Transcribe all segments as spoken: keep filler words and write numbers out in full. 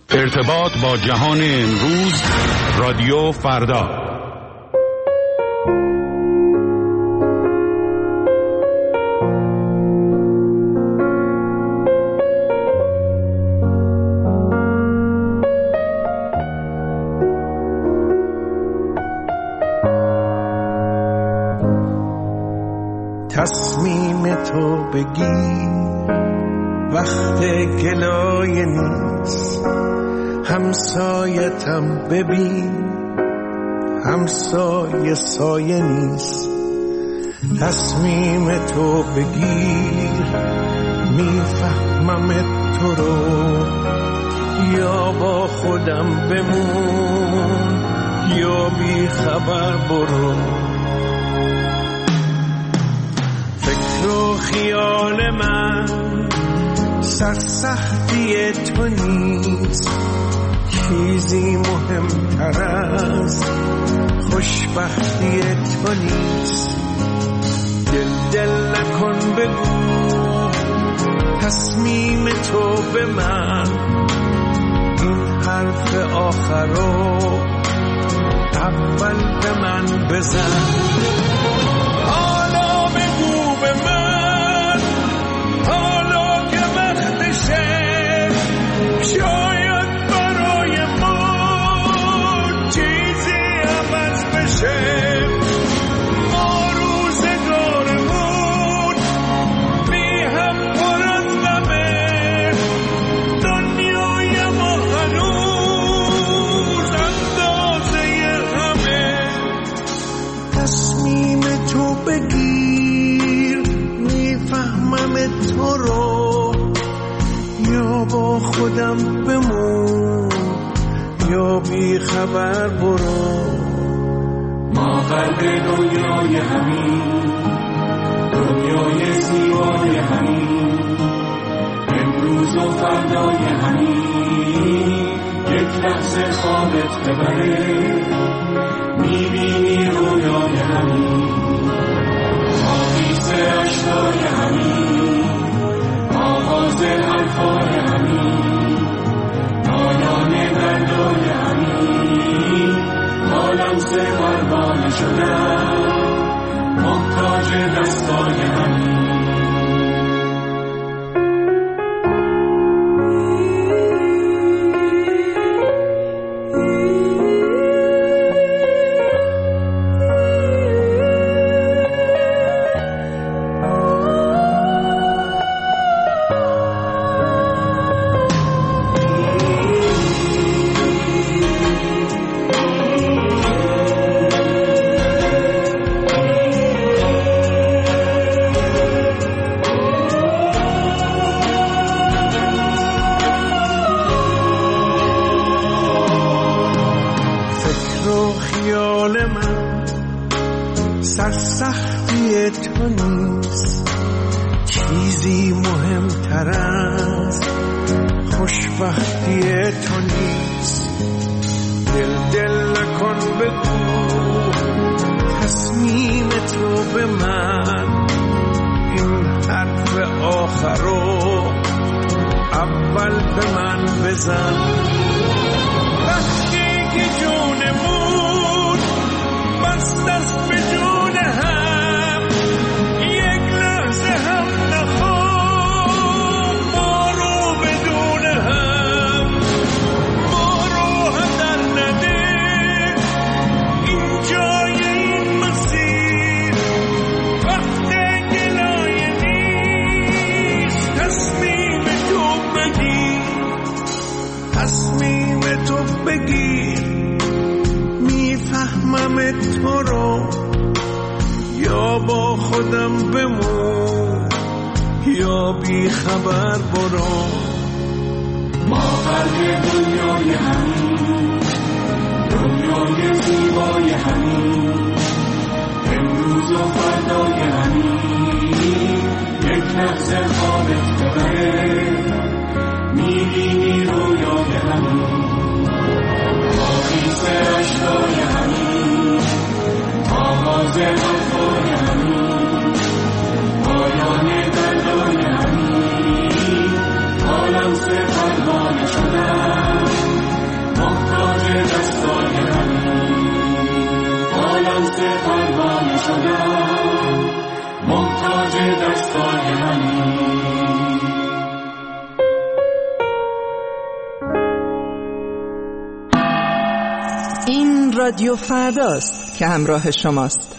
ارتباط با جهان امروز، رادیو فردا. تصمیم تو بگیر وقت گلایه نیست، همسایتم ببین همسایه سایه نیست. تصمیم تو بگیر میفهمم تو رو، یا با خودم بمون یا بی خبر برو. فکر و خیال من سرسختی تو نیست، چیزی مهمتر از خوشبختی تو نیست. دل دل نکن بگو تصمیم تو به من، این حرف آخرو اول به من بزن. حالا بگو به من، حالا که وقتشه، شاید برای ما چیزی عوض بشه. ما روزگارمون بی هم پرندمه، دنیای ما هنوز اندازه همه. تصمیم تو بگیر میفهمم تو رو، یا با خودم بمون یا بی خبر برو. ما قلب دنیای همین، دنیای زیبای همین، امروز و فردای همین. یک لحظه خوابت ببره، میبینی رویای همین. آویز اشکای همین، آغاز حرفای همین، پایان دردای همین. حالم سه قربان شدم، محتاج دستای همین. سرسختی تو نیست، چیزی مهمتر از خوشبختی تو نیست. دل دل نکن بگو تصمیم تو به من، این حرف آخرو اول به من بزن. وقتی که جونمون بست دست به جون هم، یک لحظه هم نخواب ما رو بدون هم. ما رو هدر نده این جای این مسیر، وقت گلایه نیست. تصمیم تو بگیر، تصمیم تو بگیر میفهمم تو رو، یا با خودم بمون یا بی خبر برو. ما قلب دنیای همین، دنیای زیبای همین، امروز و فردای همین. یک لحظه خوابت ببره، میبینی رویای همین. آویز اشکای همین، آغاز حرفای همین، پایان دردای همین. حالم سه پروانه شدم، این رادیو فرداست که همراه شماست.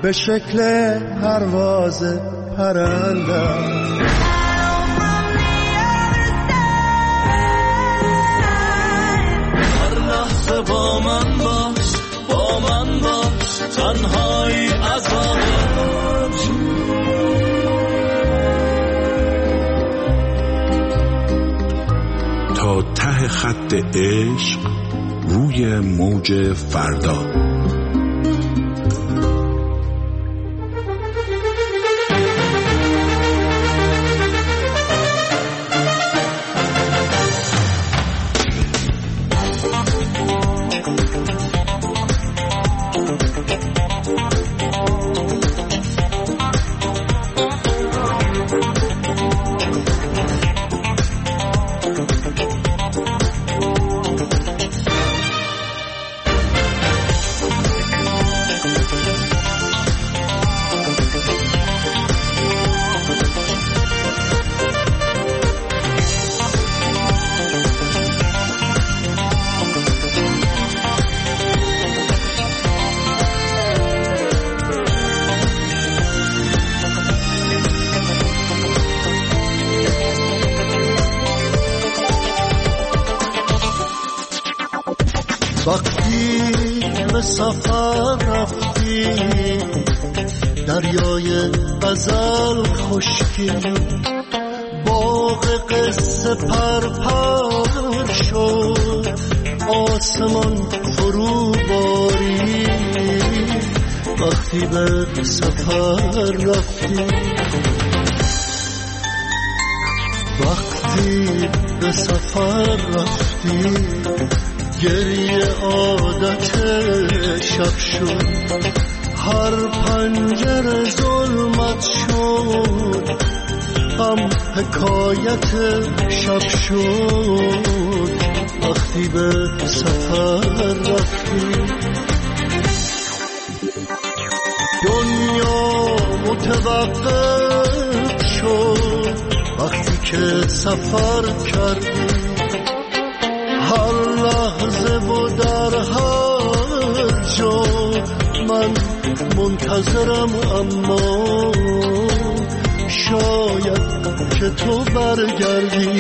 به شکل پرواز پرنده. با من باش، با من باش، تنهایی عذابش. تا ته خط عشق روی موج فردا. وقتی به سفر رفتی دریای غزل خشکی، باغ قصه پرپر شد، آسمان فرو باری. وقتی به سفر رفتی، وقتی به سفر رفتی، گریه عادت شب شد، هر پنجره ظلمت شد، غم حکایت شب شد. وقتی به سفر رفتی، دنیا متوقف شد. وقتی که سفر کردی، هر لحظه و در هر جا من منتظرم، اما شاید که تو برگردی.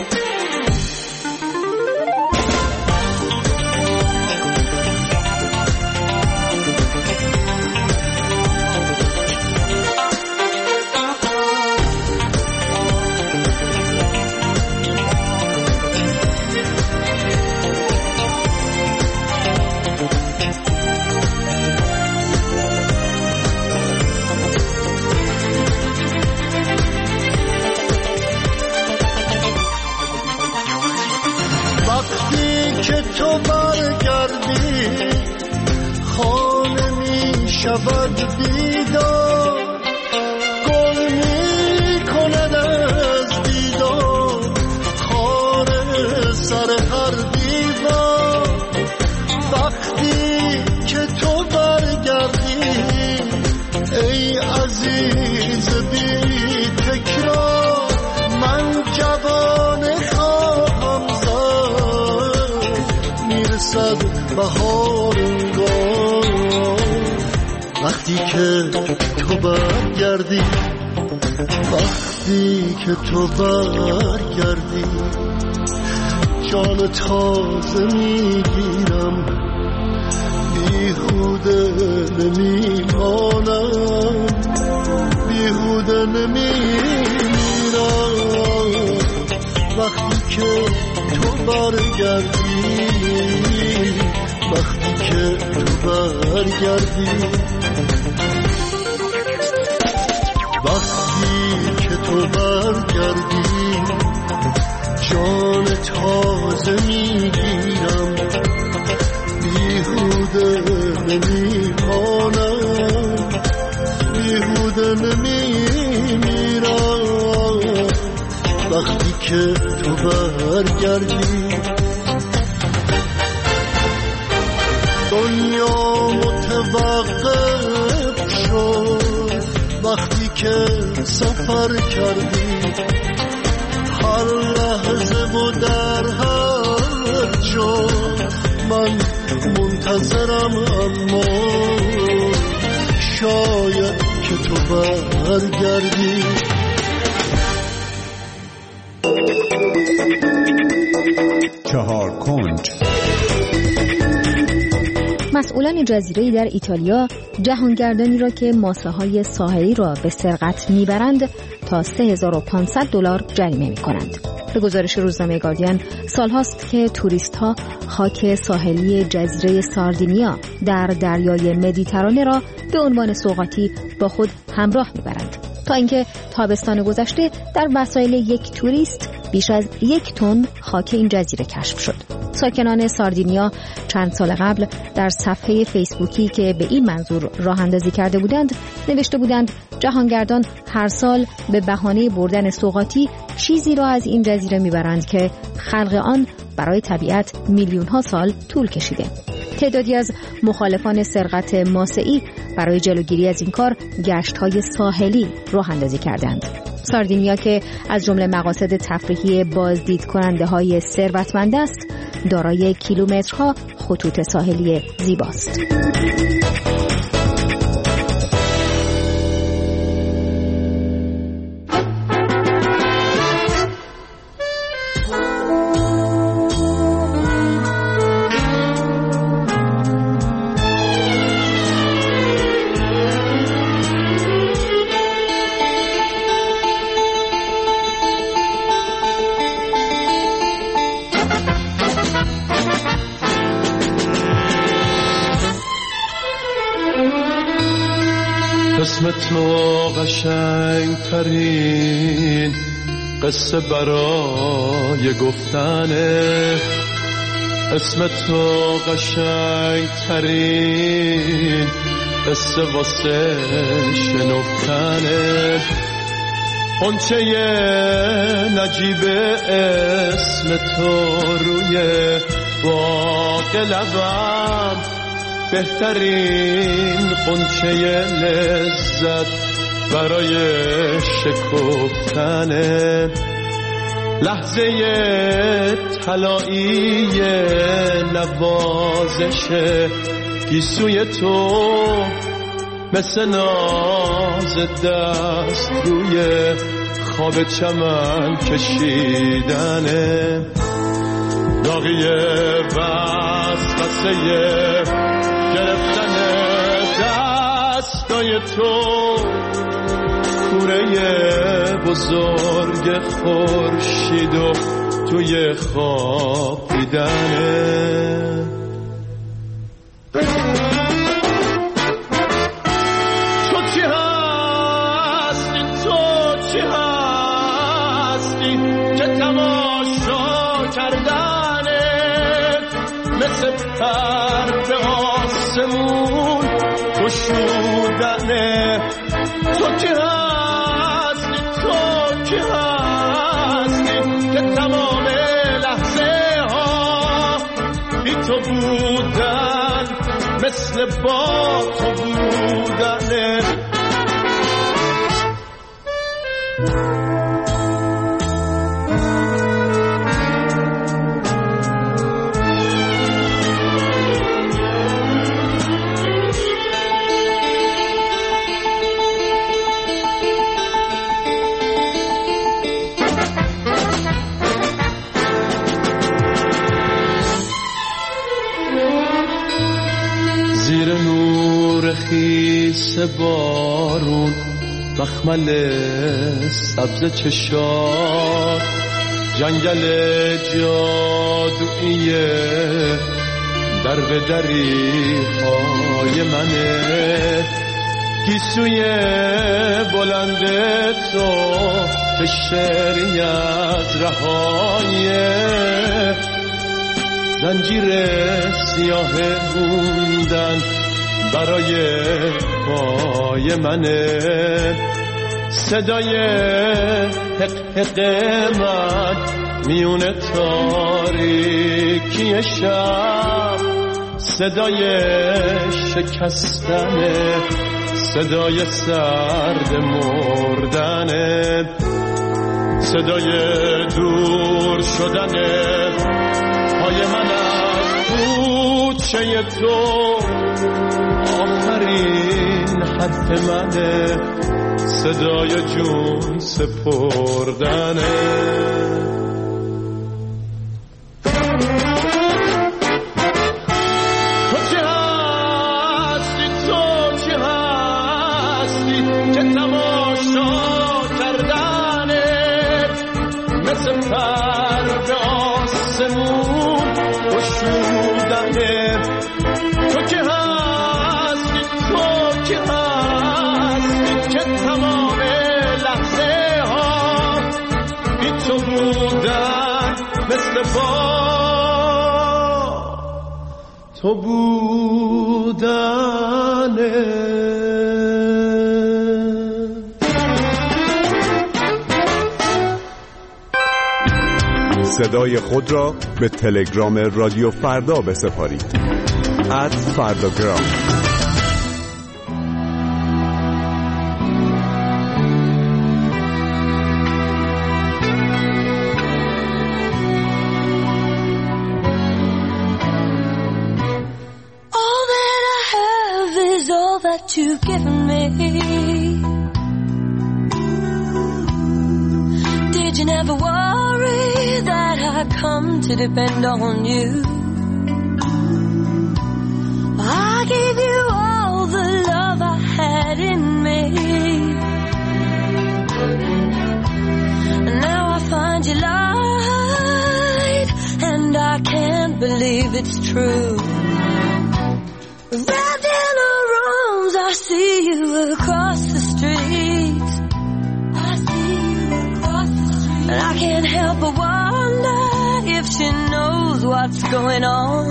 تو برگردی، خانه می شود بیدار، گل می کند از دیدار خانه سر هر دیوار. وقتی که تو برگردی ای عزیز بی تکرار، من جوان خواهم زد، میرسد بهار انگار. وقتی که تو برگردی، وقتی که تو برگردی، جان تازه میگیرم، بیهوده نمیمانم، بیهوده نمیمیرم. وقتی که تو برگردی، وقتی که تو برگردی، وقتی که تو برگردی، جان تازه میگیرم، بیهوده نمیمانم، بیهوده نمیمیرم. وقتی که تو برگردی، دنیا متوقف شد. وقتی که سفر کردی، هر لحظه و در هر جا من منتظرم، اما شاید که تو برگردی. چهار کنج. مسئولان جزیره‌ای در ایتالیا جهانگردانی را که ماسه‌های ساحلی را به سرقت میبرند تا سه هزار و پانصد دلار جریمه میکنند. به گزارش روزنامه گاردین سالهاست که توریست‌ها خاک ساحلی جزیره ساردینیا در دریای مدیترانه را به عنوان سوغاتی با خود همراه میبرند، تا اینکه تابستان گذشته در وسایل یک توریست بیش از یک تن خاک این جزیره کشف شد. ساکنان ساردینیا چند سال قبل در صفحه فیسبوکی که به این منظور راه اندازی کرده بودند نوشته بودند جهانگردان هر سال به بهانه بردن سوغاتی چیزی را از این جزیره میبرند که خلق آن برای طبیعت میلیون ها سال طول کشیده. تعدادی از مخالفان سرقت ماسه‌ای برای جلوگیری از این کار گشت‌های ساحلی راه اندازی کردند. ساردینیا که از جمله مقاصد تفریحی بازدید کننده های ثروتمند است، دارای کیلومترها خطوط ساحلی زیباست. اسم تو قشنگ ترین قصه برای گفتنه، اسم تو قشنگ ترین قصه واسه شنفتنه. قنچه نجیب اسم تو روی باغ لبم، بهترین قنچه لذت برای شکفتنه. لحظه طلایی نوازش گیسوی تو مثل ناز دست روی خواب چمن کشیدنه. داغی وسوسه گرفتن دستای تو، کوره بزرگ خورشید و توی خواب دیدنه. تو چی هستی، تو چی هستی که تماشا کردنت مثل پر به آسمون گشودنه. تو کی هستی، تو کی هستی که تمام لحظه ها بی تو بودن مثل با تو بودنه. زیر نور خیس بارون مخمل سبز چشات، جنگل جادویی در به دری های منه. گیسوی بلند تو که شعری از رهایه، زنجیر سیاه موندن برای پای منه. صدای حق حق من میون تاریکی شب، صدای شکستنه، صدای سرد مردنه، صدای دور شدنه پای من از کوچ گوشه تو آخرین حرف منه، صدای جون سپردنه. تو بودنه. صدای خود را به تلگرام رادیو فردا بسپارید. ات فرداگرام. You've given me. Did you never worry that I come to depend on you? I gave you all the love I had in me, and now I find you lied, and I can't believe it's true. Wrapped in arms, I see you across the street. I see you across the street. And I can't help but wonder if she knows what's going on.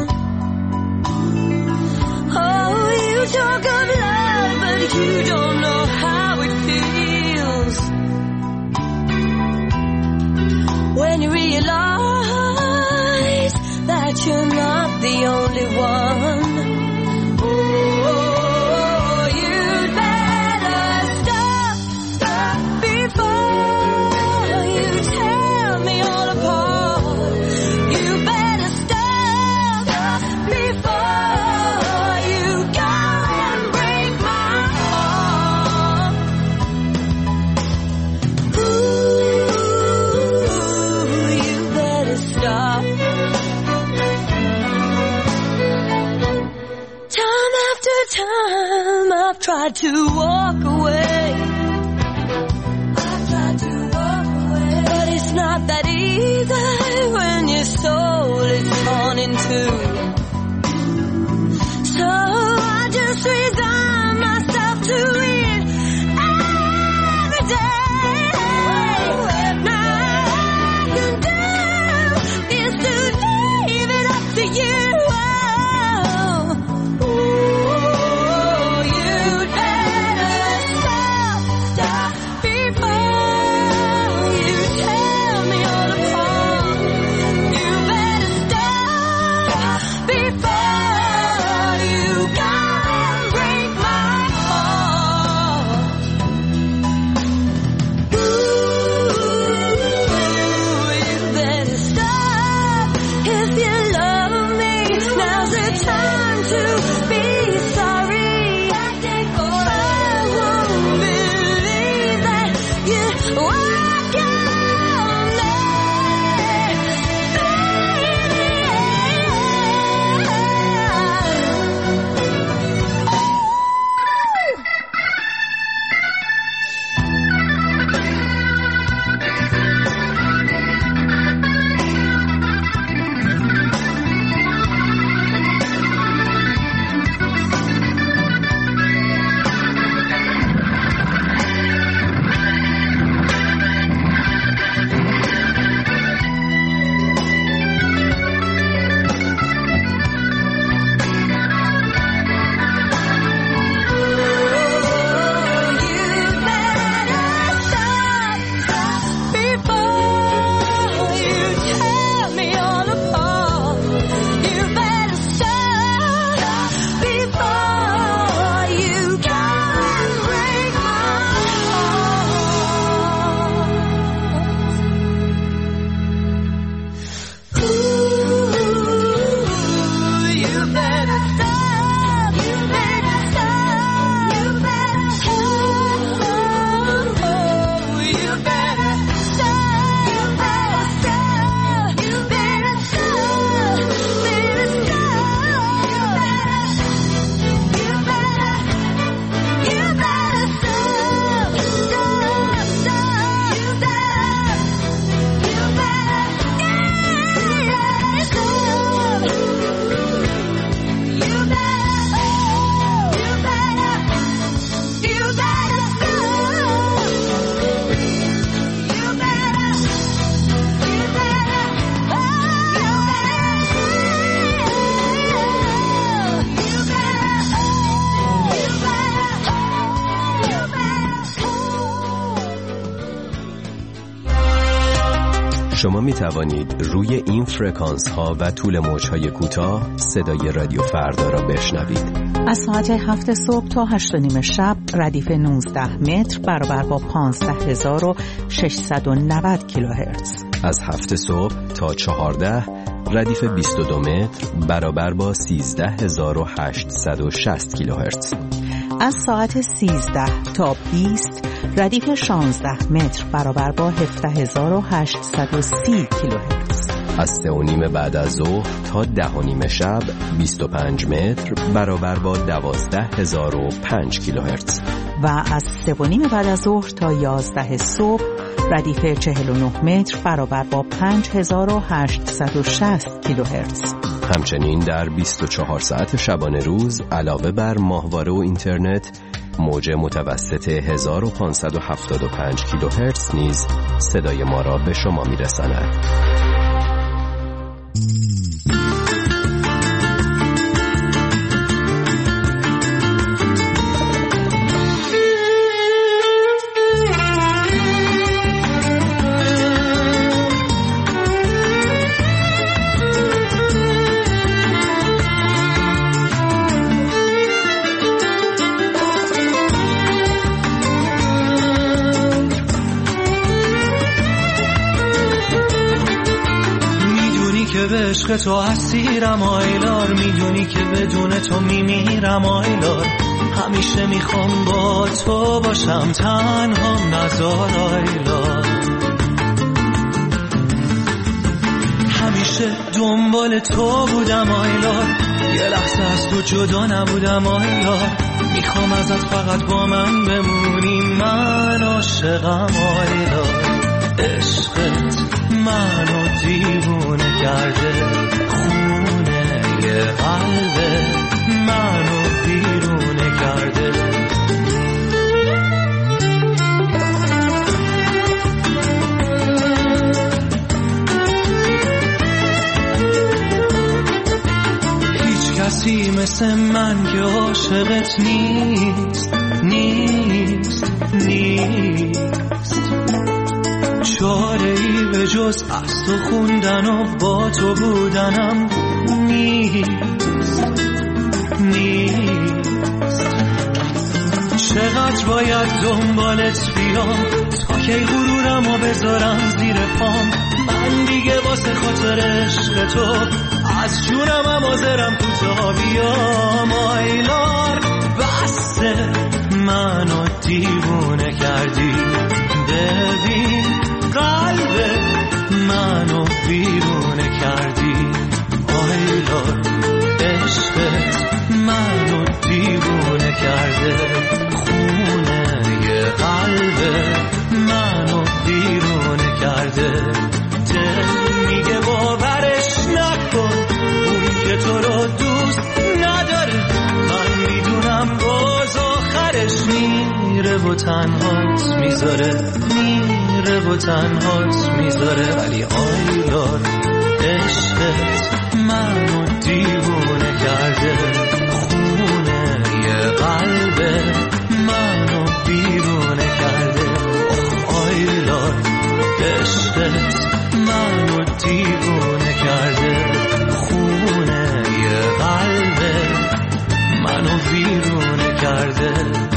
Oh, you talk of love, but you don't know how it feels when you realize that you're not the only one. Tried to walk away. I've tried to walk away, but it's not that easy when your soul is torn in two. So I just resign myself to it every day. Now all I can do is to leave it up to you. Oh, ooh. شما می توانید روی این فرکانس ها و طول موج های کوتاه صدای رادیو فردا را بشنوید. از ساعت هفت صبح تا هشت و نیم شب ردیف نوزده متر برابر با پانزده هزار و ششصد و نود کیلوهرتز. از هفت صبح تا چهارده ردیف بیست و دو متر برابر با سیزده هزار و هشتصد و شصت کیلوهرتز. از ساعت سیزده تا بیست ردیف شانزده متر برابر با هفده هزار و هشتصد و سی کیلوهرتز. از سه و نیم بعد از ظهر تا ده و نیم شب بیست و پنج متر برابر با دوازده هزار و پنج کیلوهرتز. و از سه و نیم بعد از ظهر تا یازده صبح ردیف چهل و نه متر برابر با پنج هزار و هشتصد و شصت کیلوهرتز. همچنین در بیست و چهار ساعت شبانه روز علاوه بر ماهواره و اینترنت، موج متوسط هزار و پانصد و هفتاد و پنج کیلوهرتز نیز صدای ما را به شما می‌رساند. عشق تو اسیرم آیلار، میدونی که بدون تو میمیرم آیلار. همیشه میخوام با تو باشم، تنها نزار آیلار. همیشه دنبال تو بودم آیلار، یه لحظه از تو جدا نبودم آیلار. میخوام ازت فقط با من بمونی، من عاشقم آیلار. عشقت منو دیوونه کرده، خونه یه قلبه منو بیرونه کرده. هیچ کسی مثل من که عاشقت نیست، نیست، نیست. چاره ای به جز از تو خوندن و با تو بودنم نیست، نیست. چقدر باید دنبالت بیام تا کی غرورم و بذارم زیر پام. من دیگه واسه خاطر عشق تو از جونم هم حاضرم کوتاه بیام آیلار. بسه منو دیوونه کردی، ببین قلب منو بیرونه کردی آیلار. عشقت منو دیوونه کرده، خونه یه قلب منو بیرونه کرده. دل میگه باورش نکن، اون که تو رو دوست نداره. من میدونم باز آخرش میره و تنهات میذاره، میره و تنهات میذاره. ولی آیلار عشقت منو دیوونه کرده، خونه یه قلب منو بیرونه کرده. آیلار عشقت منو دیوونه کرده، خونه یه قلب منو بیرونه کرده.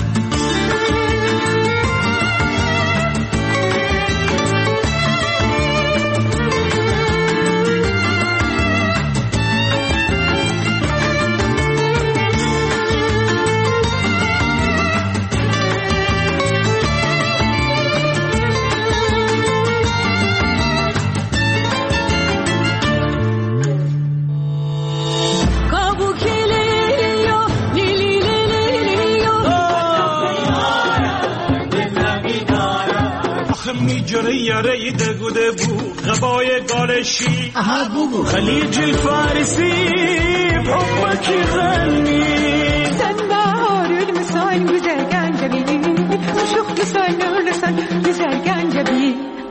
میجره یاره دگوده بو غبای گالشی خلیج الفارسي بحبك يغني سنبار المساين وزرقان جميل وشوخ لسان ولسان وزرقان جميل.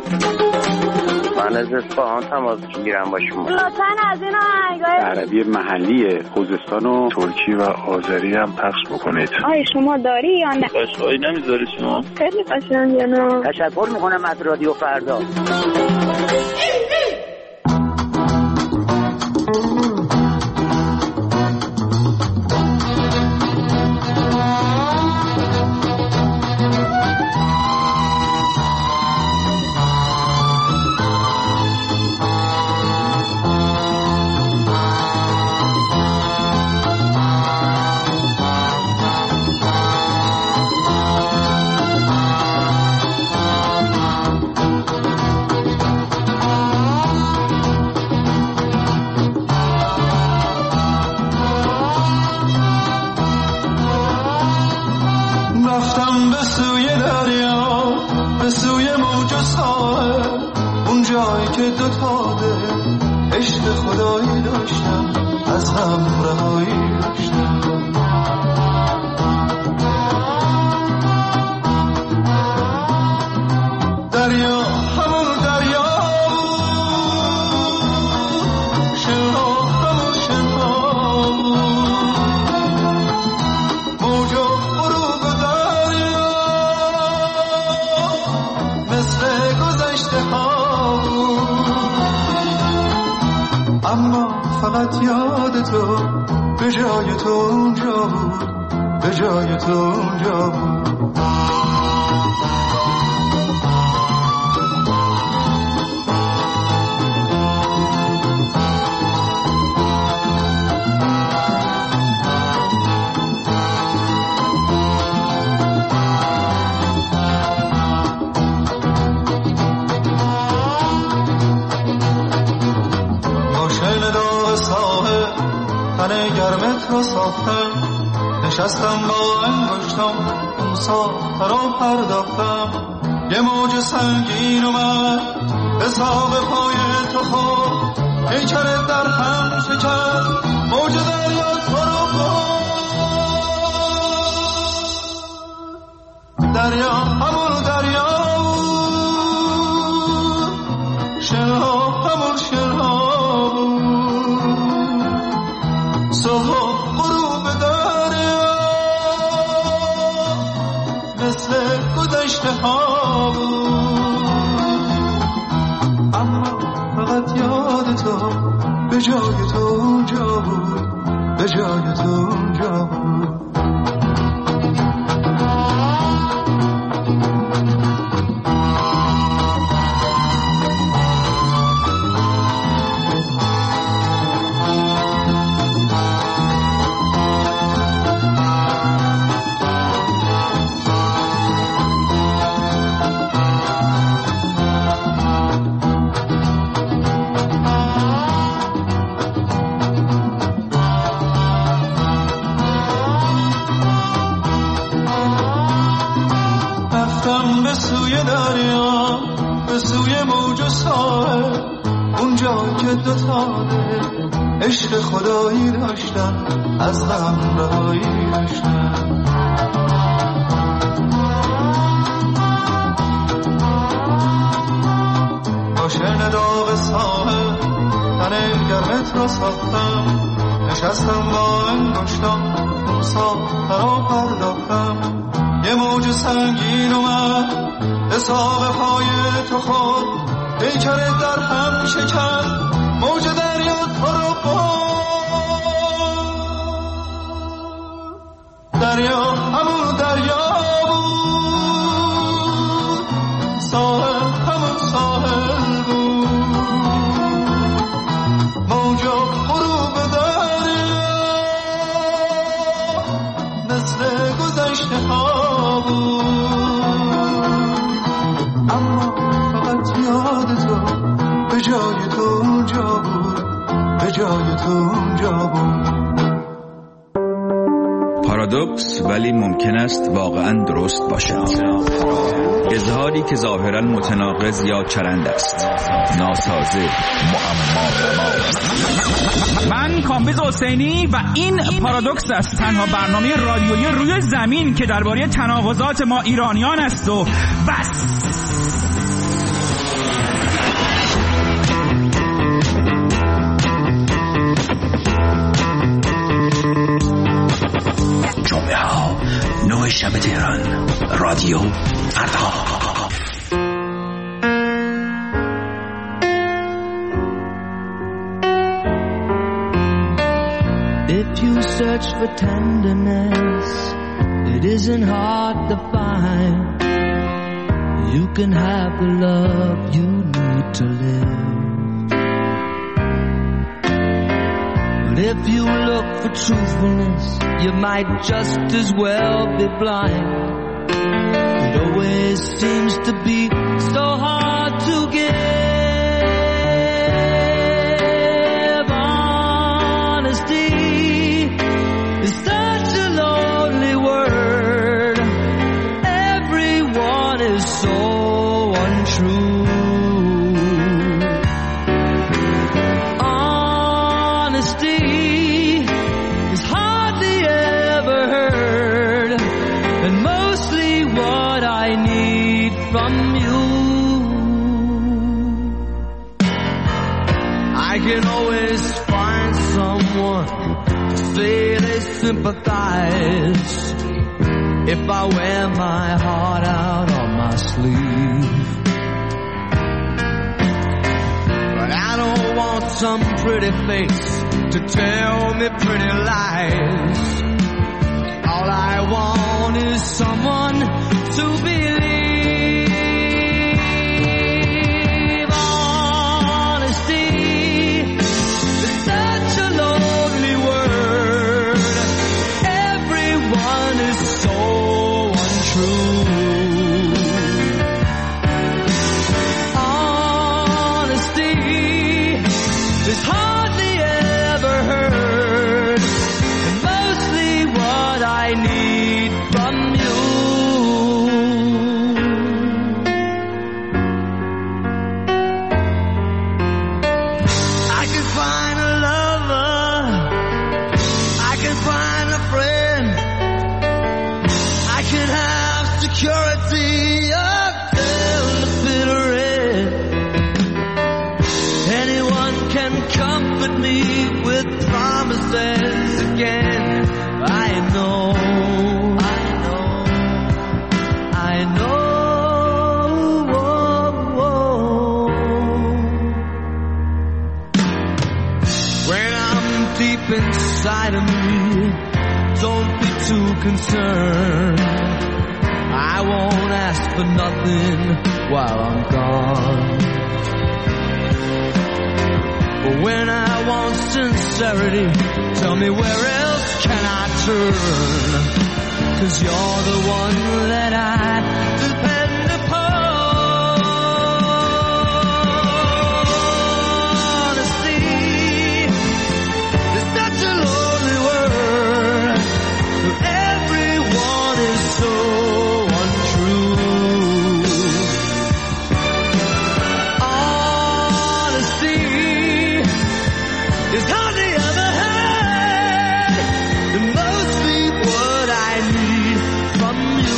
من از اصفهان تماس میگیرم با شما. لطفاً از این آهنگای عربی محلی خوزستان و ترکی و آذری هم پخش بکنید. آیا شما داری یا نه؟ قشقایی نمیذاری شما؟ خیلی قشنگه نه. تشکر میکنم از رادیو فردا. سوی دریا به سوی موج و ساحل اون جایی که دو تا دل عشق خدایی داشتن از هم رهایی داشتن. دریا همون دریا شنها همون شنها موج و غروب دریا مثل گذشته ها اما فقط یاد تو به جای تو اونجا بود، به جای تو اونجا بود. گرمت رو ساختم نشستم با انگشتم اون ساخته رو پرداختم یه موج سنگین اومد به ساق پای تو خورد پیکرت در هم شکست موج دریا تو رو برد. دریا همون دریا شنها همون شنها صبح غروب دریا مثل گذشته ها بود اما فقط یاد تو به جای تو اونجا بود، به جای تو اونجا بود. به سوی دریا به سوی موج و ساحل اونجا که دو تا دل عشق خدایی داشتن از غم رهایی داشتن. با شعر داغ ساحل تن گرمت رو ساختم نشستم با انگشتم اون ساخته رو پرداختم یه موج سنگین اومد به ساق پای تو خود پیکرت در هم شکست موج دریا تو رو برد. دریا همون دریا بود ساحل همون ساحل بود موج غروب دریا مثل گذشته ها بود اما فقط یاد تو به جای تو اونجا بود، به جای تو اونجا بود. پارادوکس ولی ممکن است واقعا درست باشد. اظهاری که ظاهرا متناقض یا چرند است، ناسازه، معما. من کامبیز حسینی و این پارادوکس است، تنها برنامه رادیویی روی زمین که درباره تناقضات ما ایرانیان است و بس. جمعه ها نوع شب تهران رادیو فردا. If you search for tenderness, it isn't hard to find. You can have the love you need to live. But if you look for truthfulness, you might just as well be blind. It always seems to be so hard to give. Honesty is such a lonely word. Every is so untrue. Honesty is hardly ever heard, and mostly what I need from you. I can always find someone to say they sympathize if I wear my heart out on my sleeve. But I don't want some pretty face to tell me pretty lies. All I want is someone to believe. Honesty is such a lonely word. Everyone is so untrue. Honesty is hardly ever heard, and mostly what I need from you. I can find a lover, I can find a friend, I can have security until the bitter end. Anyone can comfort me with promises again. I know, I know, I know. When I'm deep inside of me, don't be too concerned. I won't ask for nothing while I'm gone. But when I want sincerity, tell me where else can I turn? 'Cause you're the one that I depend upon. Honesty is such a lonely word. Everyone is so untrue. Honesty is hardly ever heard, and mostly what I need from you.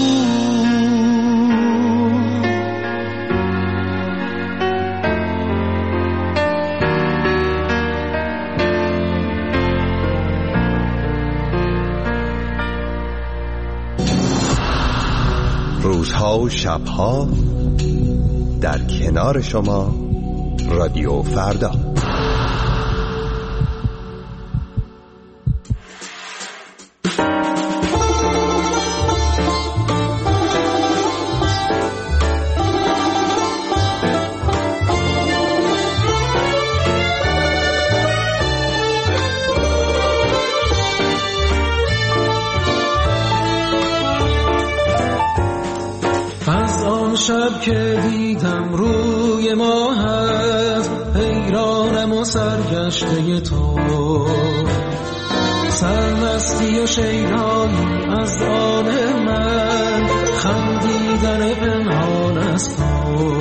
روزها و شبها در کنار شما رادیو فردا. شب که دیدم روی ماهت، حیرانم و سرگشته تو، سرمستی و شیدایی از آن من، خندیدن پنهان از تو،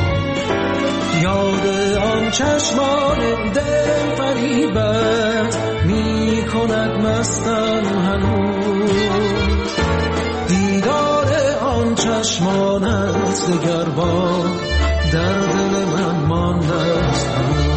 یاد آن چشمان دل فریبت می کند مستم هنوز، دیدار آن چشمانت دگر بار در دل من مانده است.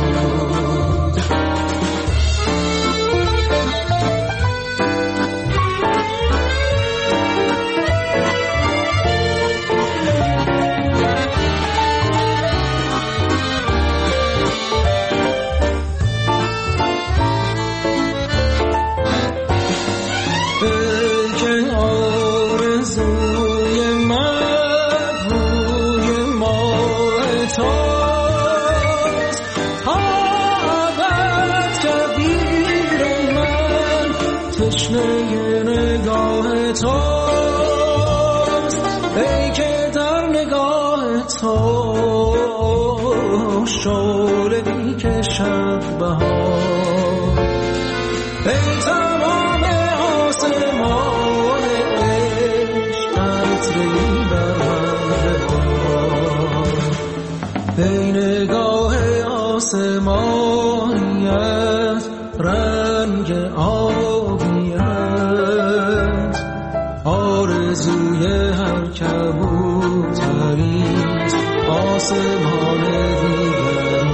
تشنه نگاه توست، ای که در نگاه تو شعله می کشد بهار، ای تمام آسمان عشق عطری بر من. آسمانیت رنگ آبیت آرزوی هر کبوتریست آسمان دیگری.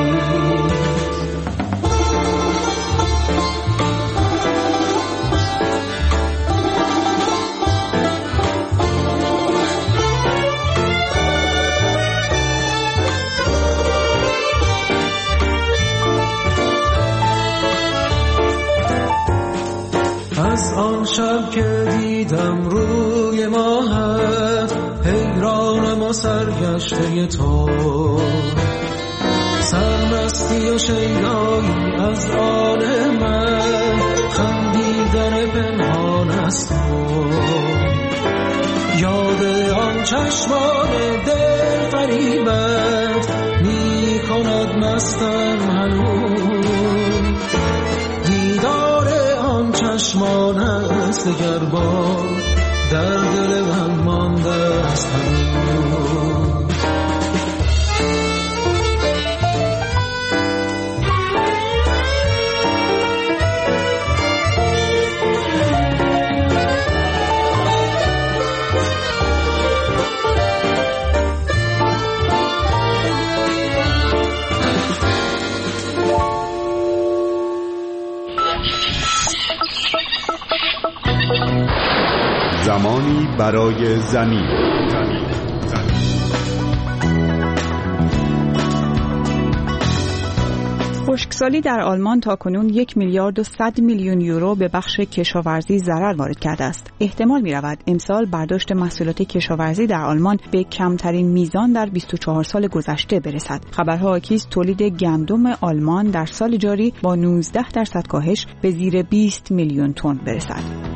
از آن شب که دیدم روی ماهت حیرانم و سرگشته تو سرمستی و شیدایی از آن من خندیدن پنهان از تو یاد آن چشمان دل فریبت می کند مستم هنوز دیدار آن چشمان است دگر بار در دل من مانده است هنوز. زمانی برای زمین. خشکسالی در آلمان تاکنون یک میلیارد و صد میلیون یورو به بخش کشاورزی ضرر وارد کرده است. احتمال می رود امسال برداشت محصولات کشاورزی در آلمان به کمترین میزان در بیست و چهار سال گذشته برسد. خبرها حاکی است تولید گندم آلمان در سال جاری با نوزده درصد کاهش به زیر بیست میلیون تن برسد.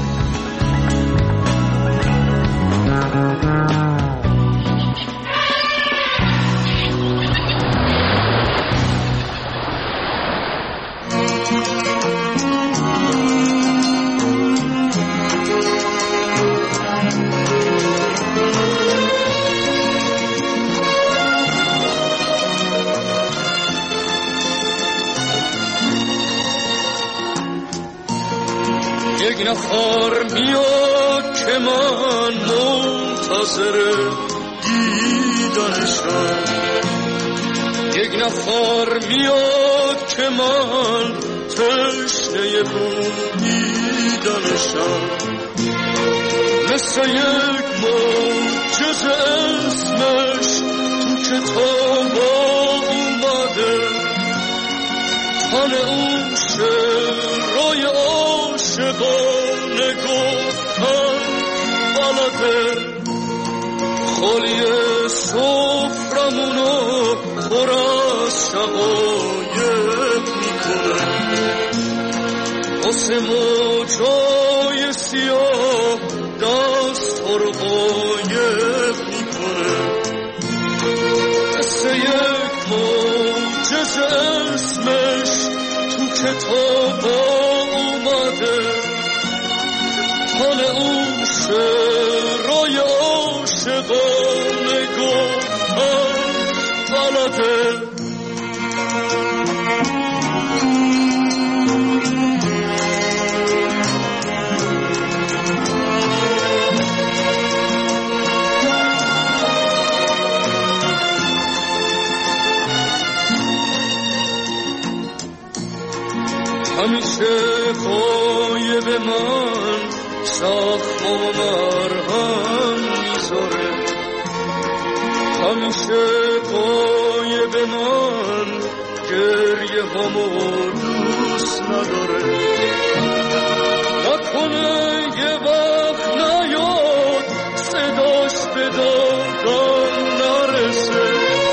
یک نفر میاد که من منتظر دیدنشم یک نفر میاد که من تشنه بودیدنشم مثل یک معجزه اسمش تو کتاب اومده تن اون شعرهای عاشقانه گفتن بلده خالی سفرمونو پر از شقایق میکنه واسه موجای سیاه دست ها رو قایق میکنه مثل یک معجزه اسمش تو کتاب اومده حال اون شعرهای عاشقانه گفتن بلده همیشه قایب من زخم و مرهم میذاره همیشه قایب من گریه همو دوست نداره نکنه یه وقت نیاد صداش به دادم نرسه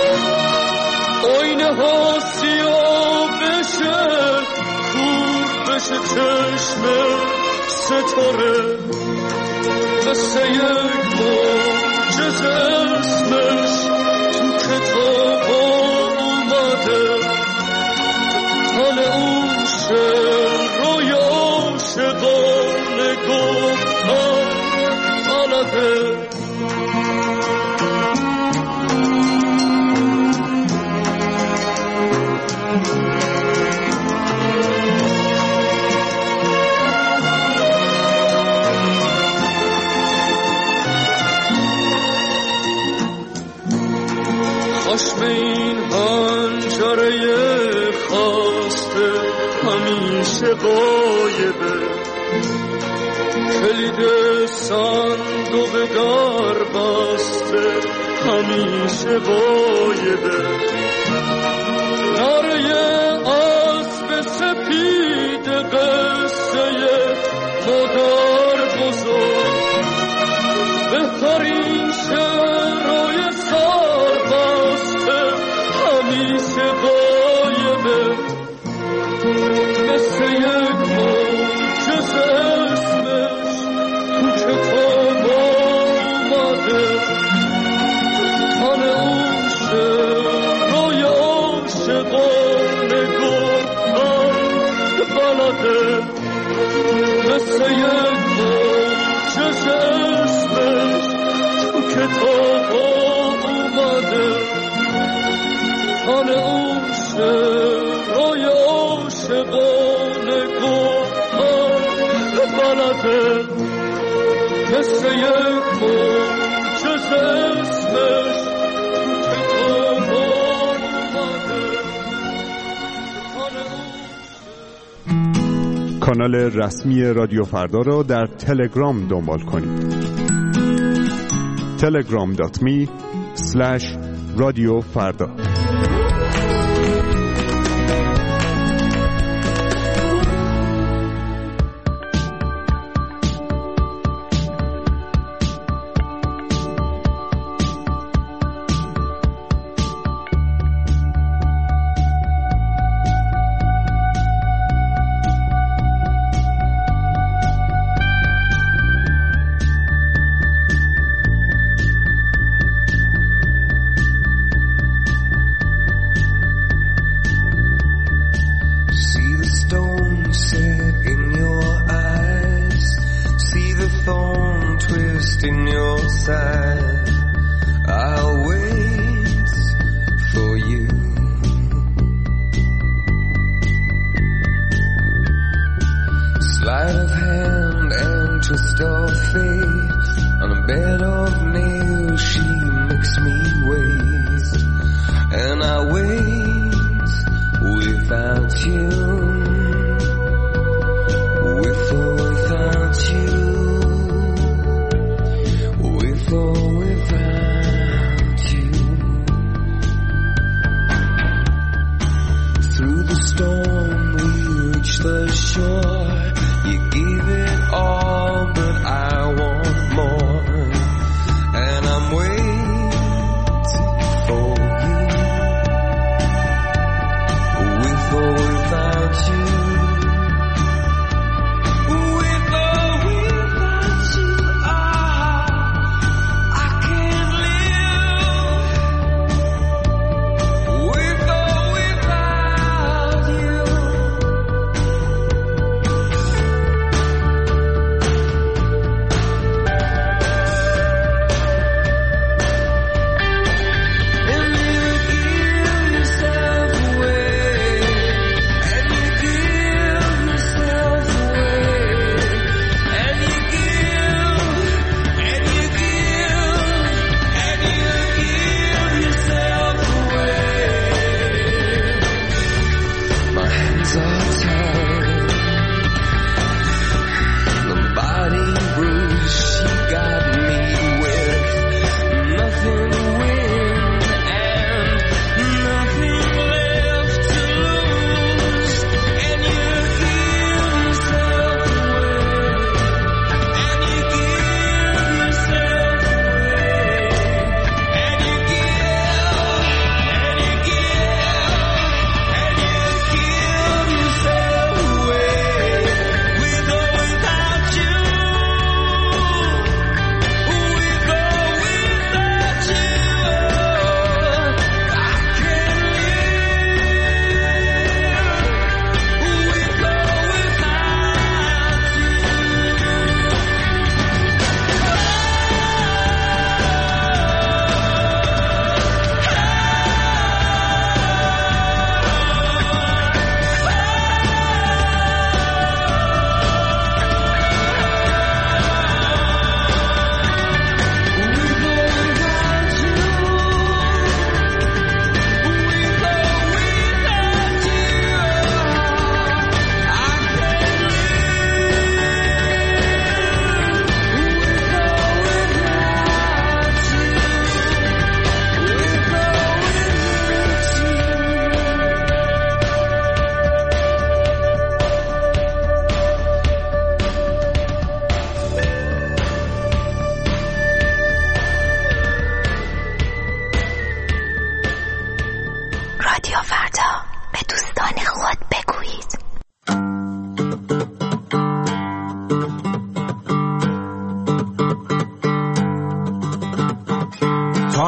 آینه ها سیاه بشه بشه چشم ستاره مثل یک معجزه اسمش تو کتاب اومده حال اون شعرهای عاشقانه گفتن بلده چشم این هنجره خواسته همیشه غایبه، کلید صندوق در بسته همیشه غایبه، نره اسب سپید قصه مادر بزرگ، بهترین شعرهای سر بسته همیشه غایبه، مثل یک معجزه اسمش تو کتاب اومده، تن اون شعرهای عاشقانه گفتن بلده، مثل یک معجزه اسمش تو کتاب اومده، تن اون شعرهای عاشقانه گفتن بلده، مثل یک معجزه اسمش تو کتاب اومده، تن اون. کانال رسمی رادیو فردا را در تلگرام دنبال کنید. تلگرام دات می اسلش رادیو فردا.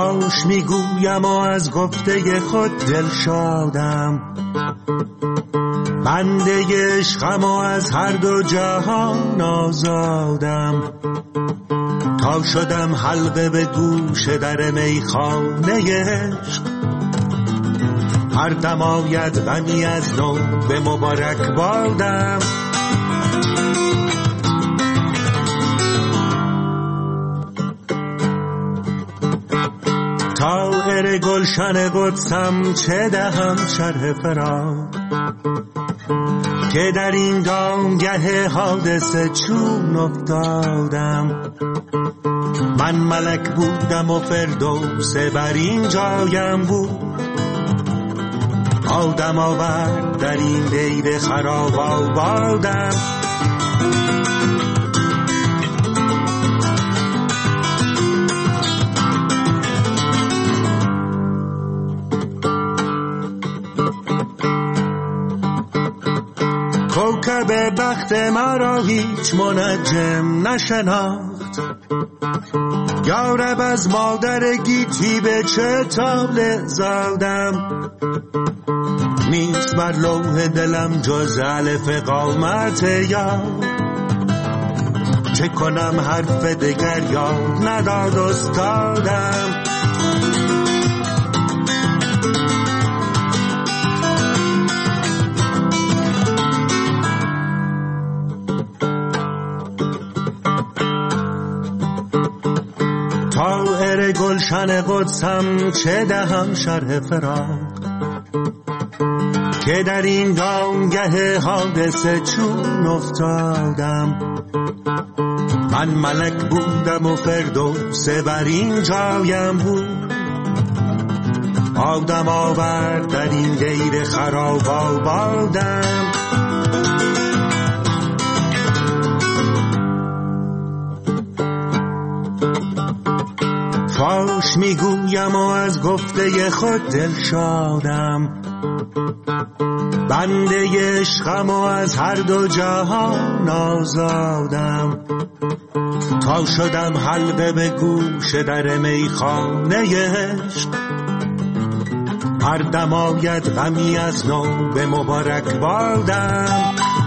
فاش میگویم و از گفته خود دل شادم، بنده عشقم و از هر دو جهان آزادم. تا شدم حلقه به گوش در میخانه عشق، هر دم آید غمی از نو به مبارک بادم. طاهر گلشن قدسم چه دهم شرح فراق، که در این دامگه حادثه چون افتادم. من ملک بودم و فردوس بر این جایم بود، آدم آورد در این دیر خراب آبادم. کوکب بخت مرا هیچ منجم نشناخت، یارب از مادر گیتی به چه طاله زادم. نیست بر لوح دلم جز الف قامت یاد، چه کنم حرف دگر یاد نداد استادم. طاهر گلشن قدسم چه دهم شرح فراق، که در این دامگه حادثه چون افتادم. من ملک بودم و فردوس بر این جایم بود، آدم آورد در این دیر خراب آبادم. فاش میگویم و از گفته خود دل شادم، بنده عشقم و از هر دو جهان آزادم. تا شدم حلقه به گوش در میخانه عشق، هر دم آید غمی از نو به مبارک بادم.